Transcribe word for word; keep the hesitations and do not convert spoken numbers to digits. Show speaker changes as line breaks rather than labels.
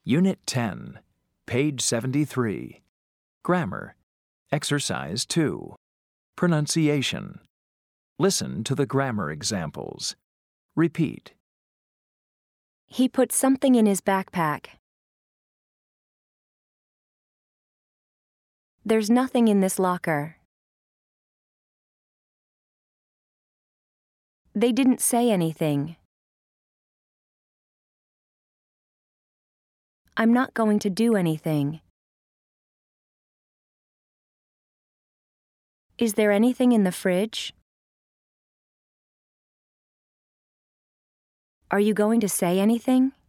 Unit ten, page seventy-three. Grammar. Exercise two. Pronunciation. Listen to the grammar examples. Repeat.
He put something in his backpack. There's nothing in this locker. They didn't say anything. I'm not going to do anything. Is there anything in the fridge? Are you going to say anything?